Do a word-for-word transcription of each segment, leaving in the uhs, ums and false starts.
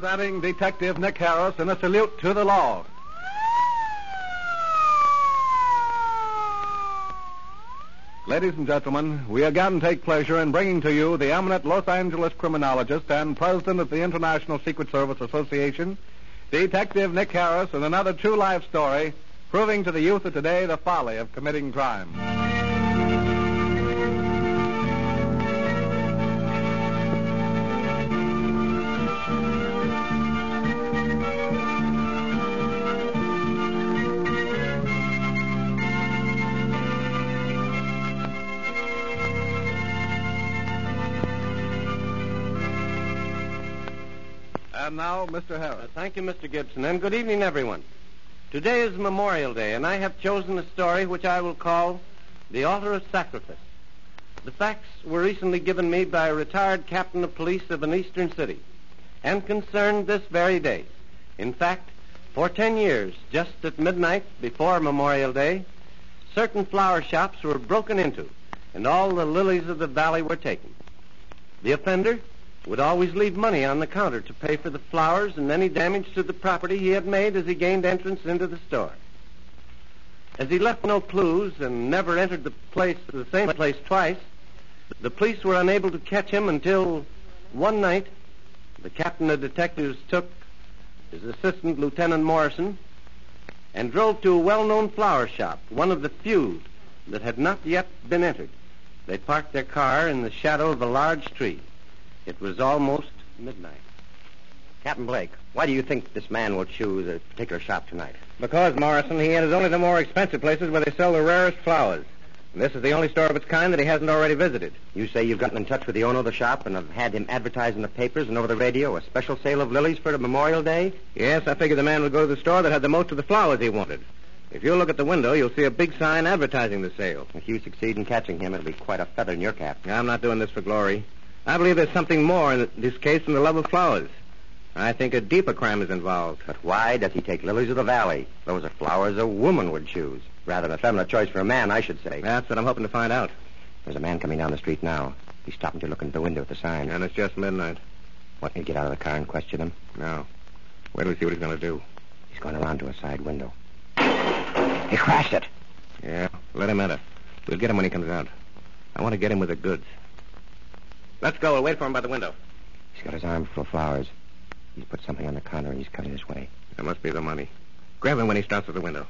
Presenting Detective Nick Harris in A Salute to the Law. Ladies and gentlemen, we again take pleasure in bringing to you the eminent Los Angeles criminologist and president of the International Secret Service Association, Detective Nick Harris, in another true life story proving to the youth of today the folly of committing crime. And now, Mister Harris. Uh, thank you, Mister Gibson, and good evening, everyone. Today is Memorial Day, and I have chosen a story which I will call The Altar of Sacrifice. The facts were recently given me by a retired captain of police of an eastern city, and concerned this very day. In fact, for ten years, just at midnight before Memorial Day, certain flower shops were broken into, and all the lilies of the valley were taken. The offender would always leave money on the counter to pay for the flowers and any damage to the property he had made as he gained entrance into the store. As he left no clues and never entered the place, the same place twice, the police were unable to catch him until one night the captain of detectives took his assistant, Lieutenant Morrison, and drove to a well-known flower shop, one of the few that had not yet been entered. They parked their car in the shadow of a large tree. It was almost midnight. Captain Blake, why do you think this man will choose a particular shop tonight? Because, Morrison, he enters only the more expensive places where they sell the rarest flowers. And this is the only store of its kind that he hasn't already visited. You say you've gotten in touch with the owner of the shop and have had him advertise in the papers and over the radio a special sale of lilies for Memorial Day? Yes, I figured the man would go to the store that had the most of the flowers he wanted. If you look at the window, you'll see a big sign advertising the sale. If you succeed in catching him, it'll be quite a feather in your cap. I'm not doing this for glory. I believe there's something more in this case than the love of flowers. I think a deeper crime is involved. But why does he take lilies of the valley? Those are flowers a woman would choose. Rather than a feminine choice for a man, I should say. That's what I'm hoping to find out. There's a man coming down the street now. He's stopping to look into the window at the sign. And it's just midnight. Want me to get out of the car and question him? No. Wait till we see what he's going to do. He's going around to a side window. He crashed it. Yeah, let him enter. We'll get him when he comes out. I want to get him with the goods. Let's go. We'll wait for him by the window. He's got his arm full of flowers. He's put something on the counter and he's cutting his way. That must be the money. Grab him when he starts at the window.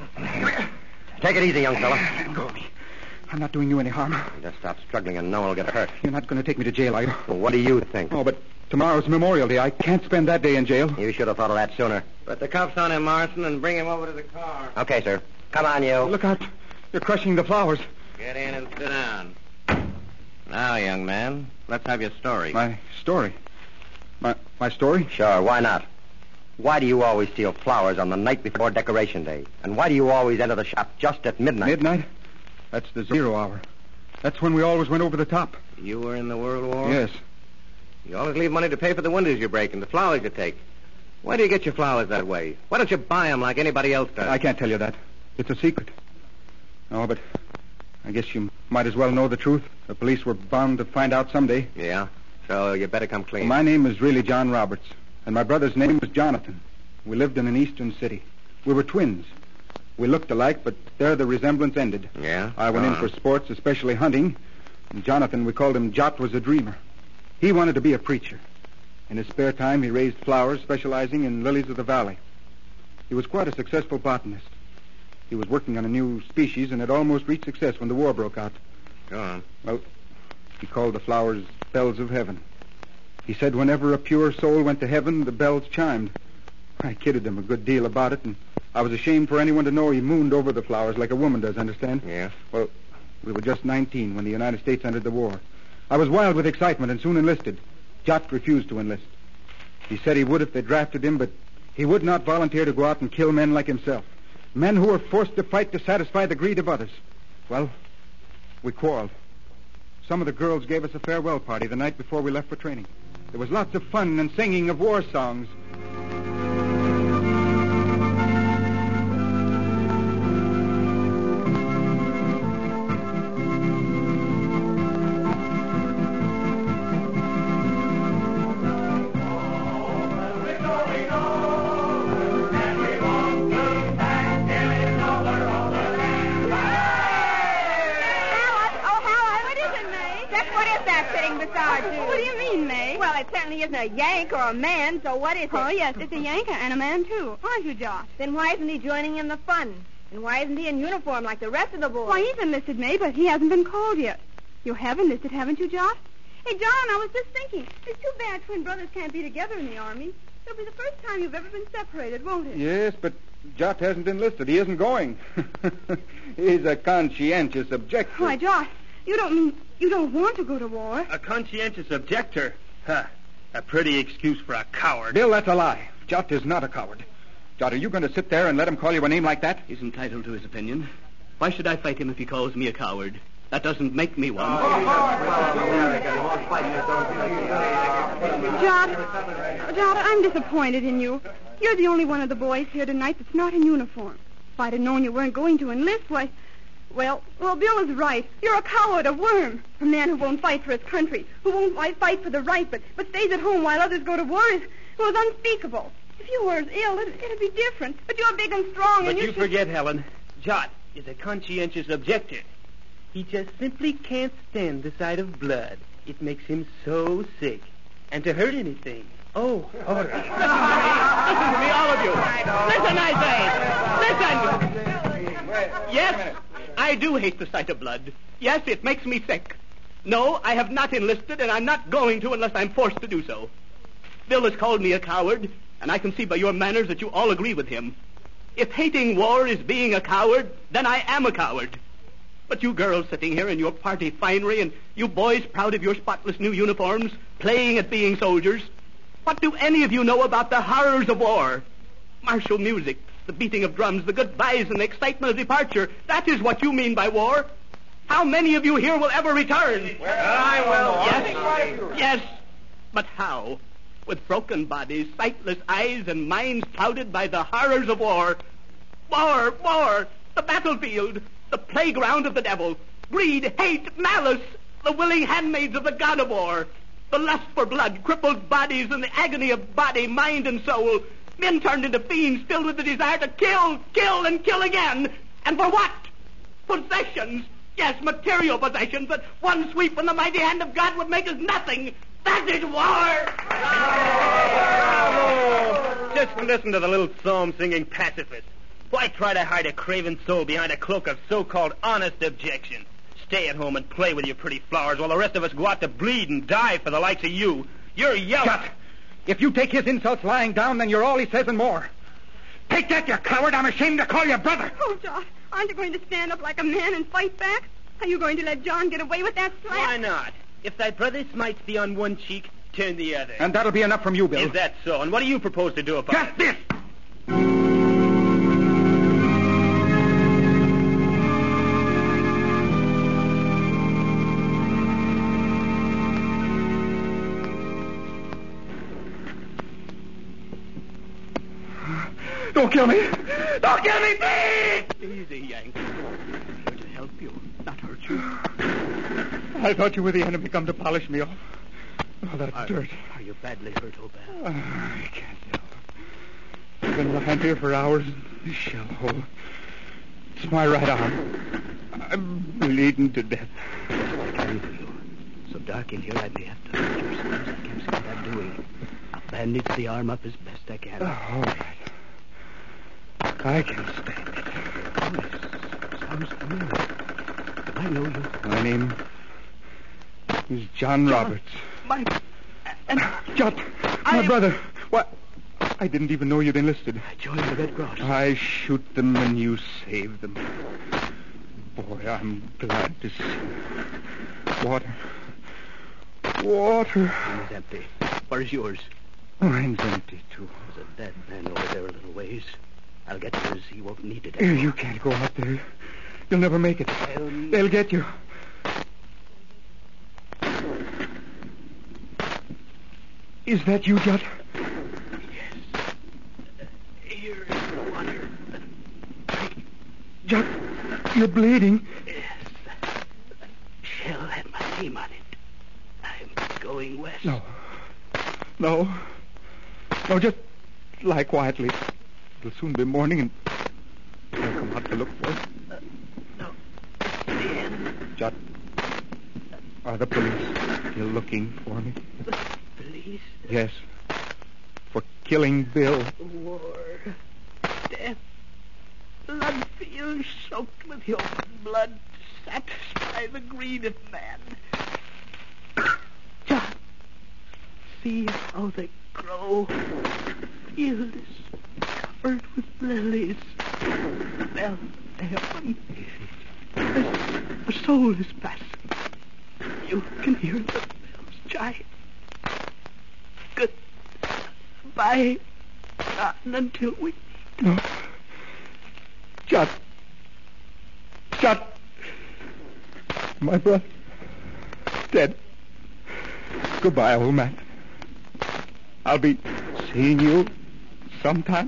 Take it easy, young fella. Let go of me. I'm not doing you any harm. Just stop struggling and no one will get hurt. You're not going to take me to jail, are you? Well, what do you think? Oh, but tomorrow's Memorial Day. I can't spend that day in jail. You should have thought of that sooner. Put the cuffs on him, Morrison, and bring him over to the car. Okay, sir. Come on, you. Look out. You're crushing the flowers. Get in and sit down. Now, young man, let's have your story. My story? My my story? Sure, why not? Why do you always steal flowers on the night before Decoration Day? And why do you always enter the shop just at midnight? Midnight? That's the zero hour. That's when we always went over the top. You were in the World War? Yes. You always leave money to pay for the windows you break and the flowers you take. Why do you get your flowers that way? Why don't you buy them like anybody else does? I can't tell you that. It's a secret. No, but I guess you might as well know the truth. The police were bound to find out someday. Yeah? So you better come clean. Well, my name is really John Roberts, and my brother's name was Jonathan. We lived in an eastern city. We were twins. We looked alike, but there the resemblance ended. Yeah? I went Go in on. for sports, especially hunting. And Jonathan, we called him Jot, was a dreamer. He wanted to be a preacher. In his spare time, he raised flowers, specializing in lilies of the valley. He was quite a successful botanist. He was working on a new species and had almost reached success when the war broke out. Go on. Well, he called the flowers bells of heaven. He said whenever a pure soul went to heaven, the bells chimed. I kidded him a good deal about it, and I was ashamed for anyone to know he mooned over the flowers like a woman does, understand? Yeah? Well, we were just nineteen when the United States entered the war. I was wild with excitement and soon enlisted. Jot refused to enlist. He said he would if they drafted him, but he would not volunteer to go out and kill men like himself. Men who were forced to fight to satisfy the greed of others. Well, we quarreled. Some of the girls gave us a farewell party the night before we left for training. There was lots of fun and singing of war songs. thing besides you. What do you mean, May? Well, it certainly isn't a Yank or a man, so what is it? Oh, yes, it's a Yank and a man, too. Aren't you, Josh? Then why isn't he joining in the fun? And why isn't he in uniform like the rest of the boys? Why, he's enlisted, May, but he hasn't been called yet. You have enlisted, haven't you, Josh? Hey, John, I was just thinking. It's too bad twin brothers can't be together in the Army. It'll be the first time you've ever been separated, won't it? Yes, but Jot hasn't enlisted. He isn't going. He's a conscientious objector. Why, Josh, you don't mean you don't want to go to war? A conscientious objector? Huh. A pretty excuse for a coward. Bill, that's a lie. Jot is not a coward. Jot, are you going to sit there and let him call you a name like that? He's entitled to his opinion. Why should I fight him if he calls me a coward? That doesn't make me one. Jot, Jot, I'm disappointed in you. You're the only one of the boys here tonight that's not in uniform. If I'd have known you weren't going to enlist, why... Well, well, Bill is right. You're a coward, a worm. A man who won't fight for his country, who won't fight for the right, but, but stays at home while others go to war is, was unspeakable. If you were ill, it, it'd be different. But you're big and strong, But and you, you should... forget, Helen. Jot is a conscientious objector. He just simply can't stand the sight of blood. It makes him so sick. And to hurt anything. Oh, all right. Listen to me, all of you. Listen, I say. Listen. Yes, I do hate the sight of blood. Yes, it makes me sick. No, I have not enlisted, and I'm not going to unless I'm forced to do so. Bill has called me a coward, and I can see by your manners that you all agree with him. If hating war is being a coward, then I am a coward. But you girls sitting here in your party finery, and you boys proud of your spotless new uniforms, playing at being soldiers, what do any of you know about the horrors of war? Martial music, the beating of drums, the goodbyes and the excitement of departure, that is what you mean by war. How many of you here will ever return? Well, I will. Yes, yes, but how? With broken bodies, sightless eyes, and minds clouded by the horrors of war. War, war, the battlefield, the playground of the devil. Greed, hate, malice, the willing handmaids of the god of war. The lust for blood, crippled bodies, and the agony of body, mind, and soul. Men turned into fiends filled with the desire to kill, kill, and kill again. And for what? Possessions. Yes, material possessions that one sweep from the mighty hand of God would make us nothing. That is war! Bravo! Just listen to the little psalm-singing pacifist. Why try to hide a craven soul behind a cloak of so-called honest objection? Stay at home and play with your pretty flowers while the rest of us go out to bleed and die for the likes of you. You're yellow. Shut! If you take his insults lying down, then you're all he says and more. Take that, you coward! I'm ashamed to call you brother! Oh, Josh, aren't you going to stand up like a man and fight back? Are you going to let John get away with that slap? Why not? If thy brother smites thee on one cheek, turn the other. And that'll be enough from you, Bill. Is that so? And what do you propose to do about Just it? this! Don't kill me! Don't kill me, please! Easy, Yank. I'm here to help you, not hurt you. I thought you were the enemy come to polish me off. Oh, that's Are, dirt. are you badly hurt, Obed? Oh, I can't tell. I've been lying here for hours in this shell hole. It's my right arm. I'm bleeding to death. That's what I can do for you. So dark in here, I may have to hurt you. Sometimes I can't see what I'm doing. I'll bandage the arm up as best I can. Oh, all right. I can stand it. Yes, sounds familiar. I know you. My name is John, John Roberts. My... And... John, I... my brother. What? I didn't even know you'd enlisted. I joined the Red Cross. I shoot them and you save them. Boy, I'm glad to see you. Water. Water. Mine is empty. Where is yours? Mine's empty, too. There's a dead man over there a little ways. I'll get yours. He won't need it You anymore. can't go out there. You'll never make it. I'll... They'll get you. Is that you, Judd? Yes. Here is the water. Judd, you're bleeding. Yes. The shell had my name on it. I'm going west. No. No. No, just lie quietly. It'll soon be morning and I'll come out to look for it. Uh, no. The end. Judd. Are the police still looking for me? The police? Yes. For killing Bill. War. Death. Blood fields soaked with human blood to satisfy the greed of man. John, see how they grow. Field is covered with lilies. Smell heaven. The soul is passing. You can hear the bells chime. Goodbye, John, until we... No. Shut. Shut. My brother. Dead. Goodbye, old man. I'll be seeing you sometime.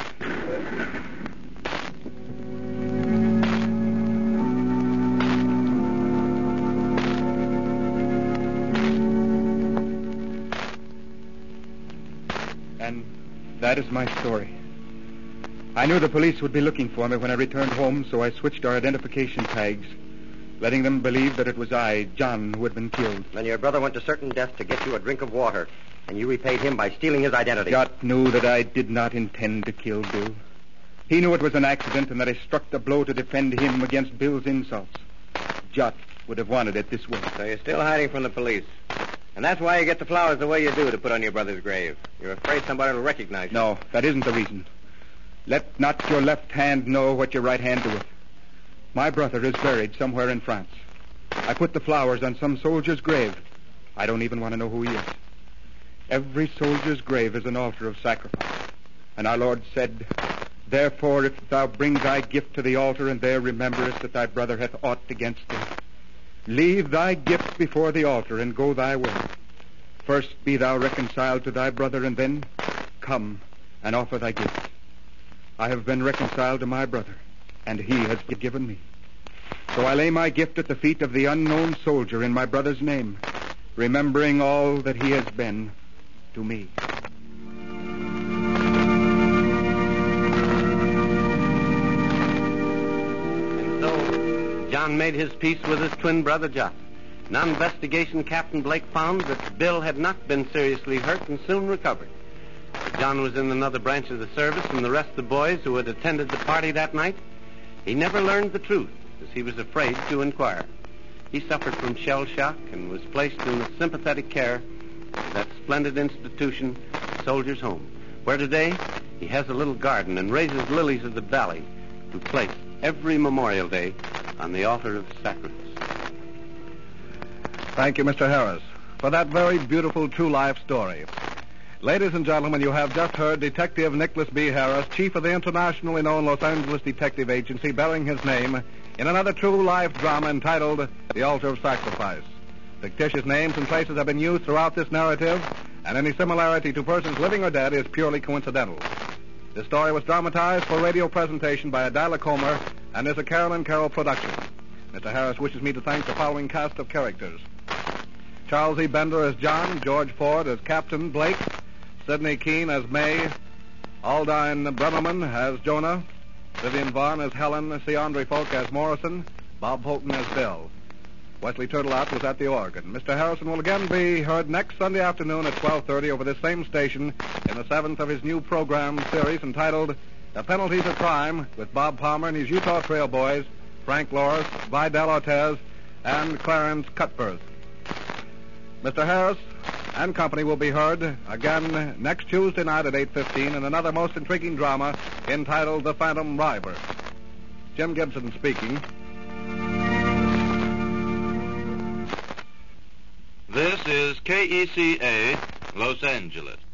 And that is my story. I knew the police would be looking for me when I returned home, so I switched our identification tags, letting them believe that it was I, John, who had been killed. Then your brother went to certain death to get you a drink of water, and you repaid him by stealing his identity. Jot knew that I did not intend to kill Bill. He knew it was an accident and that I struck the blow to defend him against Bill's insults. Jot would have wanted it this way. So you're still hiding from the police. And that's why you get the flowers the way you do to put on your brother's grave. You're afraid somebody will recognize you. No, that isn't the reason. Let not your left hand know what your right hand doeth. My brother is buried somewhere in France. I put the flowers on some soldier's grave. I don't even want to know who he is. Every soldier's grave is an altar of sacrifice. And our Lord said, therefore, if thou bring thy gift to the altar, and there rememberest that thy brother hath aught against thee, leave thy gift before the altar, and go thy way. First be thou reconciled to thy brother, and then come and offer thy gift. I have been reconciled to my brother, and he has forgiven me. So I lay my gift at the feet of the unknown soldier in my brother's name, remembering all that he has been to me. And so John made his peace with his twin brother Jot. Now investigation Captain Blake found that Bill had not been seriously hurt and soon recovered. John was in another branch of the service, and the rest of the boys who had attended the party that night, he never learned the truth, as he was afraid to inquire. He suffered from shell shock and was placed in the sympathetic care of that splendid institution, Soldiers' Home, where today he has a little garden and raises lilies of the valley to place every Memorial Day on the altar of sacrifice. Thank you, Mister Harris, for that very beautiful true-life story. Ladies and gentlemen, you have just heard Detective Nicholas B. Harris, chief of the internationally known Los Angeles Detective Agency, bearing his name in another true-life drama entitled The Altar of Sacrifice. Fictitious names and places have been used throughout this narrative, and any similarity to persons living or dead is purely coincidental. This story was dramatized for radio presentation by Adela Comer and is a Carolyn Carroll production. Mister Harris wishes me to thank the following cast of characters. Charles E. Bender as John, George Ford as Captain Blake, Sidney Keene as May, Aldine Brenneman as Jonah, Vivian Vaughn as Helen, C. Andre Folk as Morrison, Bob Holton as Bill. Wesley Turtelot was at the organ. Mister Harrison will again be heard next Sunday afternoon at twelve thirty over this same station in the seventh of his new program series entitled The Penalties of Crime, with Bob Palmer and his Utah Trail Boys, Frank Loris, Vidal Ortez, and Clarence Cutbirth. Mister Harris and company will be heard again next Tuesday night at eight fifteen in another most intriguing drama entitled The Phantom River. Jim Gibson speaking. This is K E C A, Los Angeles.